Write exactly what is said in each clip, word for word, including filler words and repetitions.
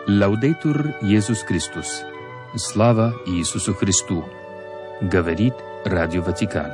Лаудейтур Иисус Христос. Слава Иисусу Христу. Говорит Радио Ватикан.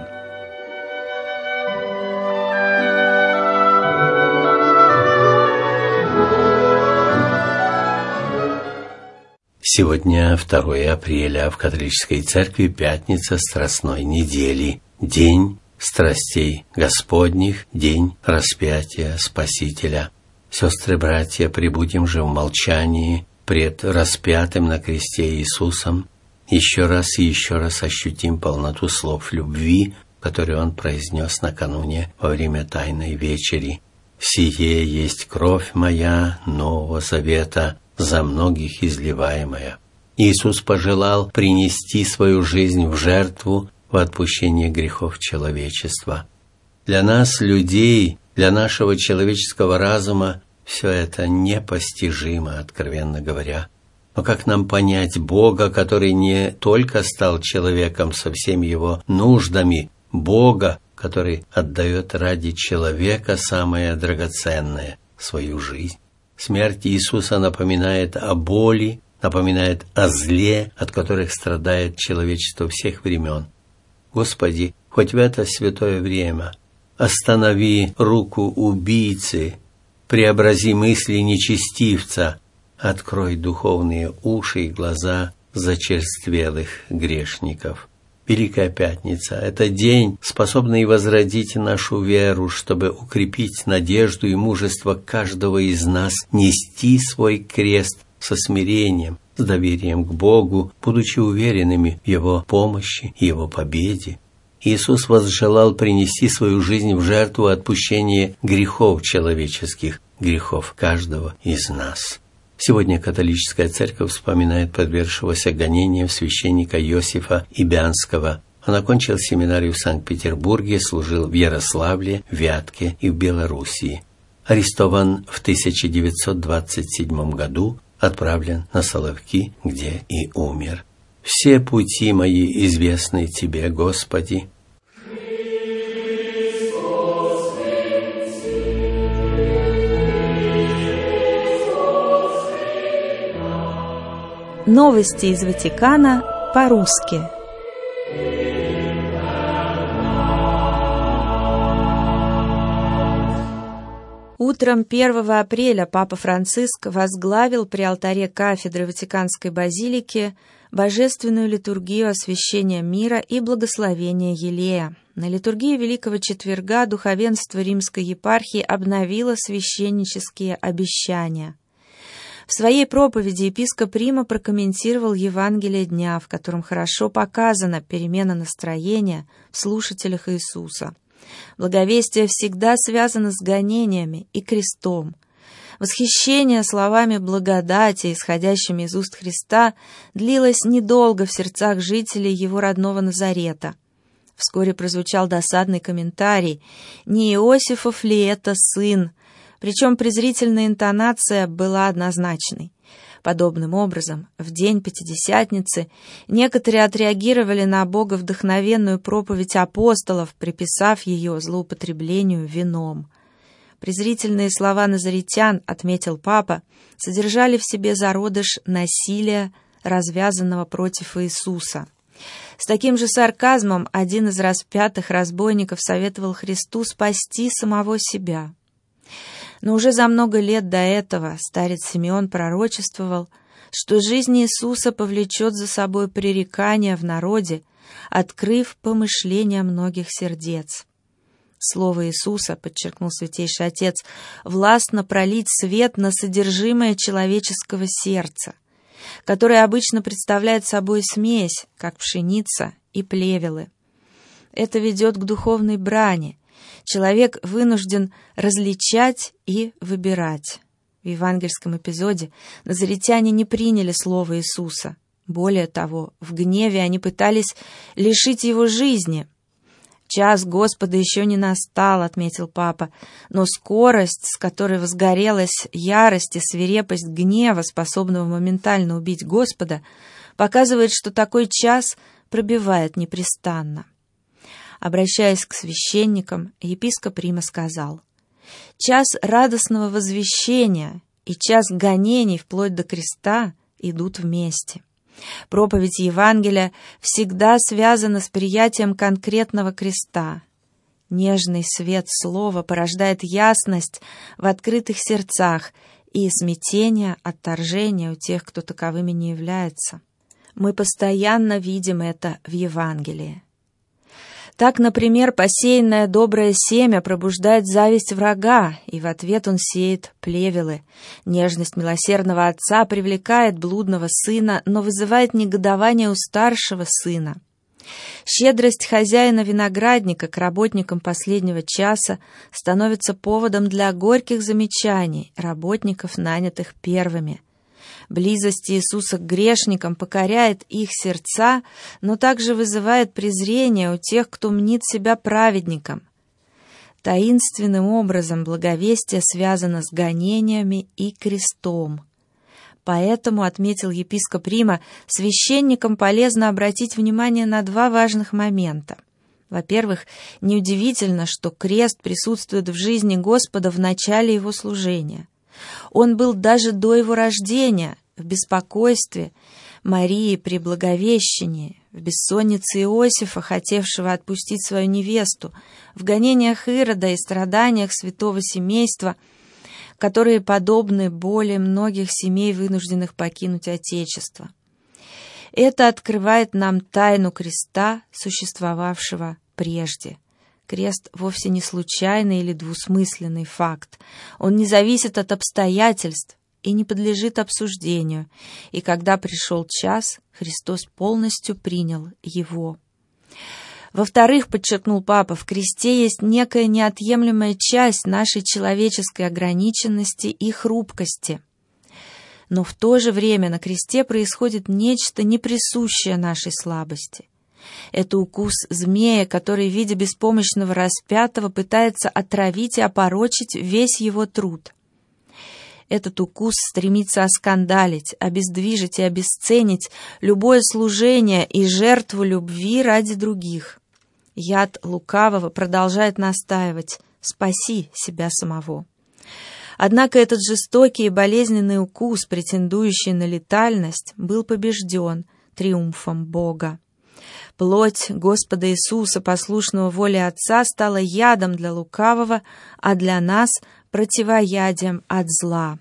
Сегодня второе апреля, в католической церкви пятница Страстной недели, день страстей Господних, день распятия Спасителя. Сестры, братья, пребудем же в молчании пред распятым на кресте Иисусом. Еще раз и еще раз ощутим полноту слов любви, которые Он произнес накануне во время Тайной вечери. «Сие есть кровь моя Нового Завета, за многих изливаемая». Иисус пожелал принести свою жизнь в жертву в отпущение грехов человечества. Для нас, людей, для нашего человеческого разума, все это непостижимо, откровенно говоря. Но как нам понять Бога, который не только стал человеком со всеми его нуждами, Бога, который отдает ради человека самое драгоценное – свою жизнь? Смерть Иисуса напоминает о боли, напоминает о зле, от которых страдает человечество всех времен. Господи, хоть в это святое время останови руку убийцы, преобрази мысли нечестивца, открой духовные уши и глаза зачерствелых грешников. Великая Пятница – это день, способный возродить нашу веру, чтобы укрепить надежду и мужество каждого из нас нести свой крест со смирением, с доверием к Богу, будучи уверенными в Его помощи и Его победе. Иисус возжелал принести свою жизнь в жертву отпущения грехов человеческих, грехов каждого из нас. Сегодня католическая церковь вспоминает подвергшегося гонениям священника Иосифа Ибианского. Он окончил семинарию в Санкт-Петербурге, служил в Ярославле, Вятке и в Белоруссии. Арестован в тысяча девятьсот двадцать седьмом году, отправлен на Соловки, где и умер. «Все пути мои известны Тебе, Господи». Новости из Ватикана по-русски. Утром первого апреля Папа Франциск возглавил при алтаре кафедры Ватиканской базилики божественную литургию освящения мира и благословения Елея. На литургии Великого Четверга духовенство Римской епархии обновило священнические обещания. В своей проповеди епископ Рима прокомментировал Евангелие дня, в котором хорошо показана перемена настроения в слушателях Иисуса. Благовестие всегда связано с гонениями и крестом. Восхищение словами благодати, исходящими из уст Христа, длилось недолго в сердцах жителей его родного Назарета. Вскоре прозвучал досадный комментарий: «Не Иосифов ли это сын?» Причем презрительная интонация была однозначной. Подобным образом, в день Пятидесятницы некоторые отреагировали на боговдохновенную проповедь апостолов, приписав ее злоупотреблению вином. Презрительные слова назаретян, отметил папа, содержали в себе зародыш насилия, развязанного против Иисуса. С таким же сарказмом один из распятых разбойников советовал Христу спасти самого себя. Но уже за много лет до этого старец Симеон пророчествовал, что жизнь Иисуса повлечет за собой пререкания в народе, открыв помышления многих сердец. Слово Иисуса, подчеркнул Святейший Отец, властно пролить свет на содержимое человеческого сердца, которое обычно представляет собой смесь, как пшеница и плевелы. Это ведет к духовной брани. Человек вынужден различать и выбирать. В евангельском эпизоде назаретяне не приняли слово Иисуса. Более того, в гневе они пытались лишить его жизни. «Час Господа еще не настал», — отметил папа, но скорость, с которой возгорелась ярость и свирепость гнева, способного моментально убить Господа, показывает, что такой час пробивает непрестанно. Обращаясь к священникам, епископ Рима сказал: «Час радостного возвещения и час гонений вплоть до креста идут вместе. Проповедь Евангелия всегда связана с приятием конкретного креста. Нежный свет слова порождает ясность в открытых сердцах и смятение, отторжение у тех, кто таковыми не является. Мы постоянно видим это в Евангелии. Так, например, посеянное доброе семя пробуждает зависть врага, и в ответ он сеет плевелы. Нежность милосердного отца привлекает блудного сына, но вызывает негодование у старшего сына. Щедрость хозяина виноградника к работникам последнего часа становится поводом для горьких замечаний работников, нанятых первыми. Близость Иисуса к грешникам покоряет их сердца, но также вызывает презрение у тех, кто мнит себя праведником. Таинственным образом благовестие связано с гонениями и крестом. Поэтому, отметил епископ Рима, священникам полезно обратить внимание на два важных момента. Во-первых, неудивительно, что крест присутствует в жизни Господа в начале его служения. Он был даже до его рождения, в беспокойстве Марии при Благовещении, в бессоннице Иосифа, хотевшего отпустить свою невесту, в гонениях Ирода и страданиях святого семейства, которые подобны боли многих семей, вынужденных покинуть Отечество. Это открывает нам тайну креста, существовавшего прежде. Крест вовсе не случайный или двусмысленный факт. Он не зависит от обстоятельств и не подлежит обсуждению. И когда пришел час, Христос полностью принял его. Во-вторых, подчеркнул папа, в кресте есть некая неотъемлемая часть нашей человеческой ограниченности и хрупкости. Но в то же время на кресте происходит нечто неприсущее нашей слабости. Это укус змея, который в виде беспомощного распятого пытается отравить и опорочить весь его труд. Этот укус стремится оскандалить, обездвижить и обесценить любое служение и жертву любви ради других. Яд лукавого продолжает настаивать: «Спаси себя самого». Однако этот жестокий и болезненный укус, претендующий на летальность, был побежден триумфом Бога. Плоть Господа Иисуса, послушного воле Отца, стала ядом для лукавого, а для нас — противоядием от зла.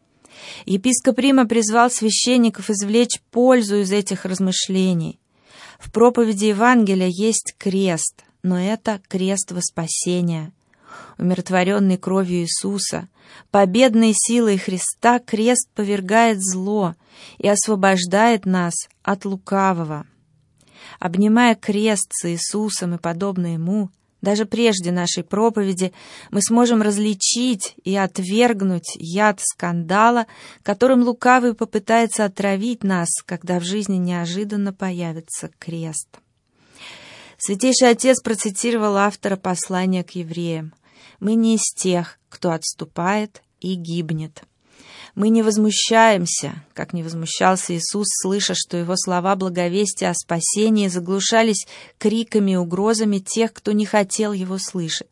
Епископ Рима призвал священников извлечь пользу из этих размышлений. В проповеди Евангелия есть крест, но это крест во спасение. Умиротворенный кровью Иисуса, победной силой Христа, крест повергает зло и освобождает нас от лукавого. Обнимая крест с Иисусом и подобно Ему, даже прежде нашей проповеди, мы сможем различить и отвергнуть яд скандала, которым лукавый попытается отравить нас, когда в жизни неожиданно появится крест. Святейший Отец процитировал автора послания к евреям: «Мы не из тех, кто отступает и гибнет». Мы не возмущаемся, как не возмущался Иисус, слыша, что его слова благовестия о спасении заглушались криками и угрозами тех, кто не хотел его слышать.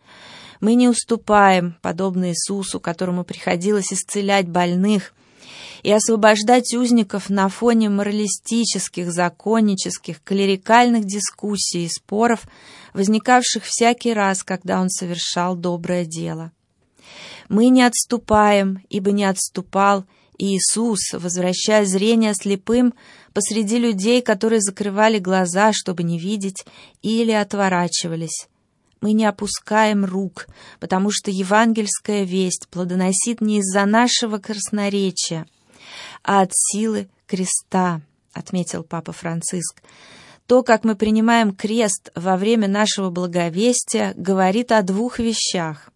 Мы не уступаем, подобно Иисусу, которому приходилось исцелять больных и освобождать узников на фоне моралистических, законнических, клерикальных дискуссий и споров, возникавших всякий раз, когда он совершал доброе дело. Мы не отступаем, ибо не отступал Иисус, возвращая зрение слепым посреди людей, которые закрывали глаза, чтобы не видеть, или отворачивались. Мы не опускаем рук, потому что евангельская весть плодоносит не из-за нашего красноречия, а от силы креста, отметил Папа Франциск. То, как мы принимаем крест во время нашего благовестия, говорит о двух вещах.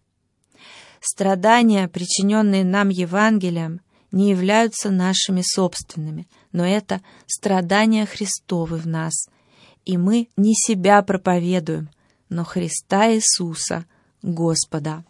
Страдания, причиненные нам Евангелием, не являются нашими собственными, но это страдания Христовы в нас, и мы не себя проповедуем, но Христа Иисуса, Господа.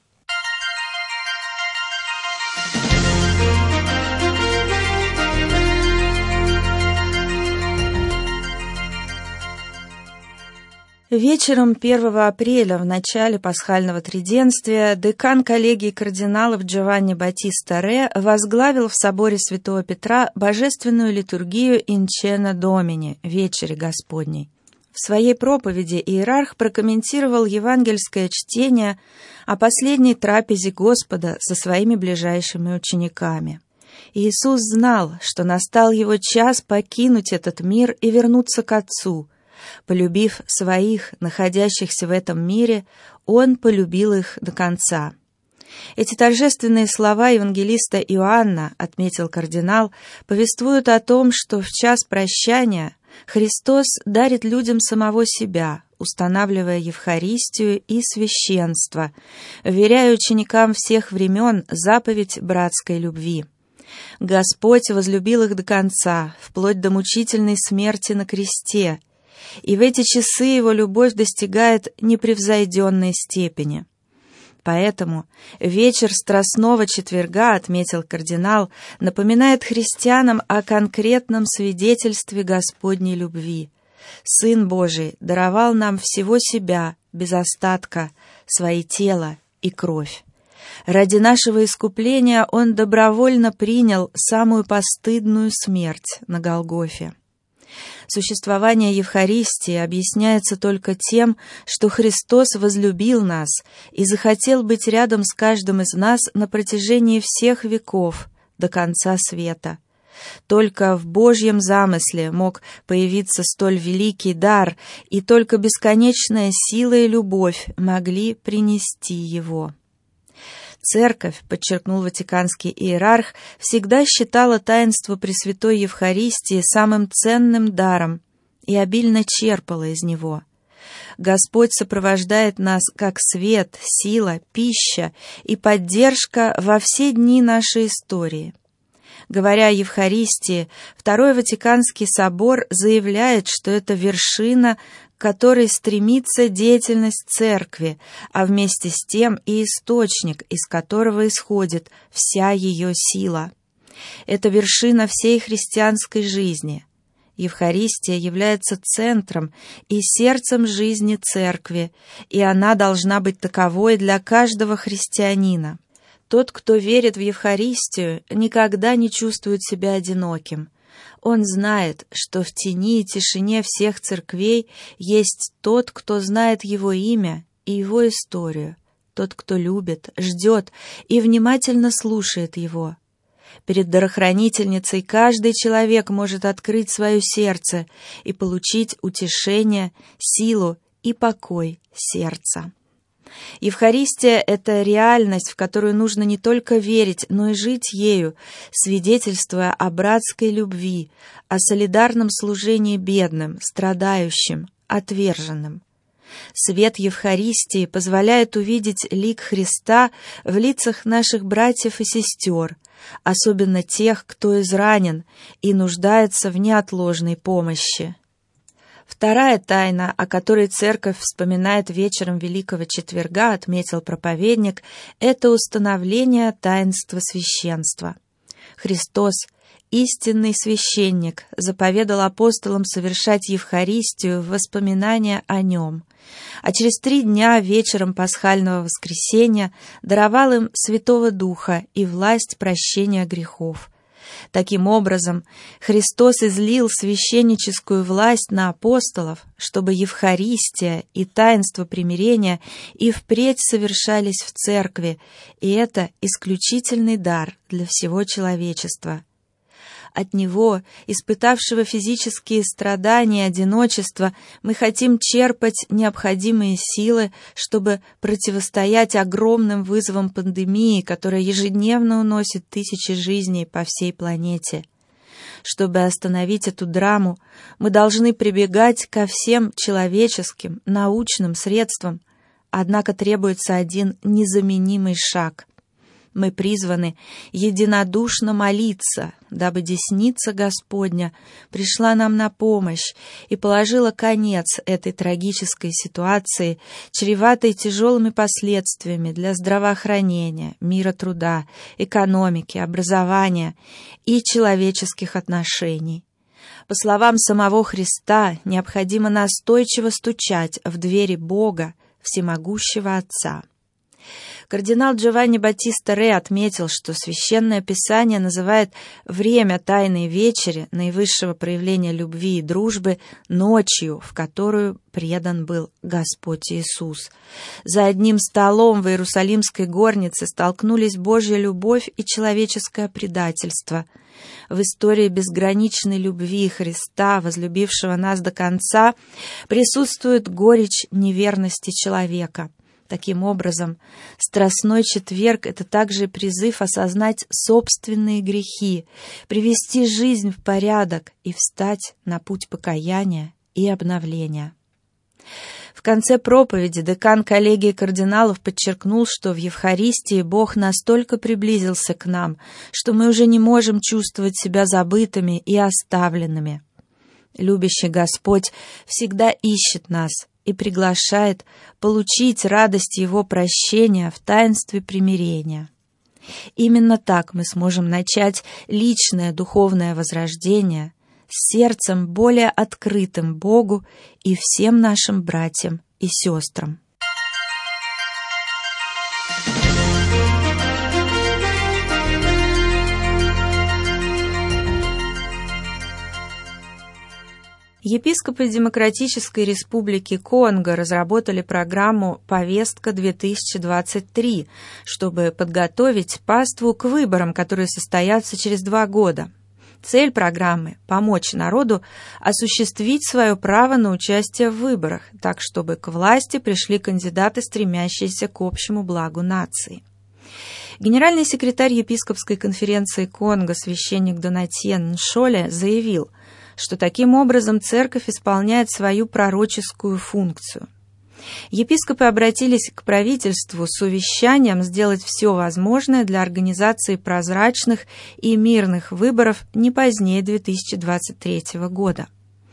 Вечером первого апреля, в начале пасхального триденствия, декан коллегии кардиналов Джованни Баттиста Ре возглавил в соборе Святого Петра божественную литургию «Инчена Домини» — Вечери Господней. В своей проповеди иерарх прокомментировал евангельское чтение о последней трапезе Господа со своими ближайшими учениками. Иисус знал, что настал его час покинуть этот мир и вернуться к Отцу. Полюбив своих, находящихся в этом мире, Он полюбил их до конца. Эти торжественные слова евангелиста Иоанна, отметил кардинал, повествуют о том, что в час прощания Христос дарит людям самого себя, устанавливая Евхаристию и священство, вверяя ученикам всех времен заповедь братской любви. Господь возлюбил их до конца, вплоть до мучительной смерти на кресте, и в эти часы Его любовь достигает непревзойденной степени. Поэтому вечер Страстного четверга, отметил кардинал, напоминает христианам о конкретном свидетельстве Господней любви. Сын Божий даровал нам всего себя, без остатка, свои тело и кровь. Ради нашего искупления Он добровольно принял самую постыдную смерть на Голгофе. Существование Евхаристии объясняется только тем, что Христос возлюбил нас и захотел быть рядом с каждым из нас на протяжении всех веков, до конца света. Только в Божьем замысле мог появиться столь великий дар, и только бесконечная сила и любовь могли принести его. Церковь, подчеркнул ватиканский иерарх, всегда считала таинство Пресвятой Евхаристии самым ценным даром и обильно черпала из него. Господь сопровождает нас как свет, сила, пища и поддержка во все дни нашей истории. Говоря о Евхаристии, Второй Ватиканский собор заявляет, что это вершина, к которой стремится деятельность Церкви, а вместе с тем и источник, из которого исходит вся ее сила. Это вершина всей христианской жизни. Евхаристия является центром и сердцем жизни Церкви, и она должна быть таковой для каждого христианина. Тот, кто верит в Евхаристию, никогда не чувствует себя одиноким. Он знает, что в тени и тишине всех церквей есть тот, кто знает его имя и его историю, тот, кто любит, ждет и внимательно слушает его. Перед дарохранительницей каждый человек может открыть свое сердце и получить утешение, силу и покой сердца. Евхаристия — это реальность, в которую нужно не только верить, но и жить ею, свидетельствуя о братской любви, о солидарном служении бедным, страдающим, отверженным. Свет Евхаристии позволяет увидеть лик Христа в лицах наших братьев и сестер, особенно тех, кто изранен и нуждается в неотложной помощи. Вторая тайна, о которой Церковь вспоминает вечером Великого Четверга, отметил проповедник, это установление таинства священства. Христос, истинный священник, заповедал апостолам совершать Евхаристию в воспоминания о Нем, а через три дня вечером Пасхального воскресения даровал им Святого Духа и власть прощения грехов. Таким образом, Христос излил священническую власть на апостолов, чтобы Евхаристия и таинство примирения и впредь совершались в Церкви, и это исключительный дар для всего человечества. От Него, испытавшего физические страдания и одиночество, мы хотим черпать необходимые силы, чтобы противостоять огромным вызовам пандемии, которая ежедневно уносит тысячи жизней по всей планете. Чтобы остановить эту драму, мы должны прибегать ко всем человеческим, научным средствам, однако требуется один незаменимый шаг. Мы призваны единодушно молиться, дабы десница Господня пришла нам на помощь и положила конец этой трагической ситуации, чреватой тяжелыми последствиями для здравоохранения, мира труда, экономики, образования и человеческих отношений. По словам самого Христа, необходимо настойчиво стучать в двери Бога, всемогущего Отца. Кардинал Джованни Баттиста Ре отметил, что Священное Писание называет время Тайной Вечери, наивысшего проявления любви и дружбы, ночью, в которую предан был Господь Иисус. За одним столом в Иерусалимской горнице столкнулись Божья любовь и человеческое предательство. В истории безграничной любви Христа, возлюбившего нас до конца, присутствует горечь неверности человека. Таким образом, Страстной четверг — это также призыв осознать собственные грехи, привести жизнь в порядок и встать на путь покаяния и обновления. В конце проповеди декан коллегии кардиналов подчеркнул, что в Евхаристии Бог настолько приблизился к нам, что мы уже не можем чувствовать себя забытыми и оставленными. Любящий Господь всегда ищет нас и приглашает получить радость Его прощения в таинстве примирения. Именно так мы сможем начать личное духовное возрождение с сердцем более открытым Богу и всем нашим братьям и сестрам. Епископы Демократической Республики Конго разработали программу «Повестка-две тысячи двадцать три», чтобы подготовить паству к выборам, которые состоятся через два года. Цель программы – помочь народу осуществить свое право на участие в выборах, так чтобы к власти пришли кандидаты, стремящиеся к общему благу нации. Генеральный секретарь Епископской конференции Конго священник Донатьен Ншоле заявил, что таким образом церковь исполняет свою пророческую функцию. Епископы обратились к правительству с увещанием сделать все возможное для организации прозрачных и мирных выборов не позднее две тысячи двадцать третьего года.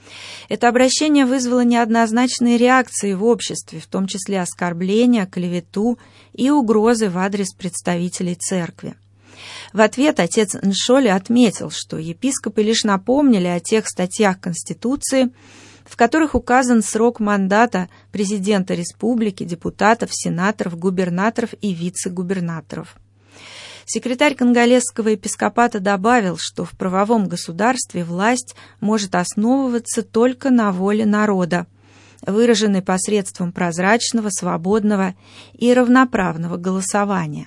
Это обращение вызвало неоднозначные реакции в обществе, в том числе оскорбления, клевету и угрозы в адрес представителей церкви. В ответ отец Ншоле отметил, что епископы лишь напомнили о тех статьях Конституции, в которых указан срок мандата президента республики, депутатов, сенаторов, губернаторов и вице-губернаторов. Секретарь конголезского епископата добавил, что в правовом государстве власть может основываться только на воле народа, выраженной посредством прозрачного, свободного и равноправного голосования.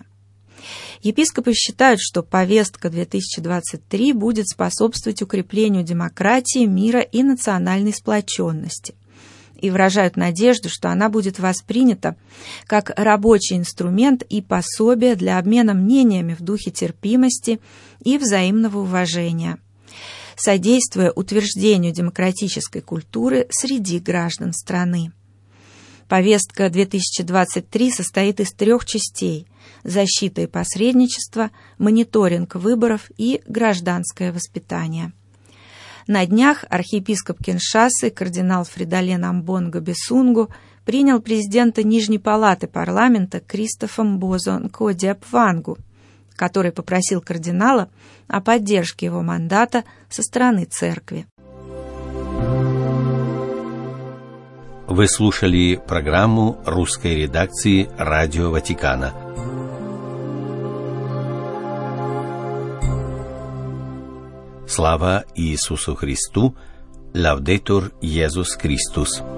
Епископы считают, что повестка-две тысячи двадцать три будет способствовать укреплению демократии, мира и национальной сплоченности, и выражают надежду, что она будет воспринята как рабочий инструмент и пособие для обмена мнениями в духе терпимости и взаимного уважения, содействуя утверждению демократической культуры среди граждан страны. Повестка-две тысячи двадцать три состоит из трех частей – защита и посредничество, мониторинг выборов и гражданское воспитание. На днях архиепископ Киншасы кардинал Фридолин Амбонго Бесунгу принял президента Нижней палаты парламента Кристофа Мбозо Нкодиапвангу, который попросил кардинала о поддержке его мандата со стороны церкви. Вы слушали программу русской редакции Радио Ватикана. Слава Иисусу Христу! Лаудетур Иисус Христос!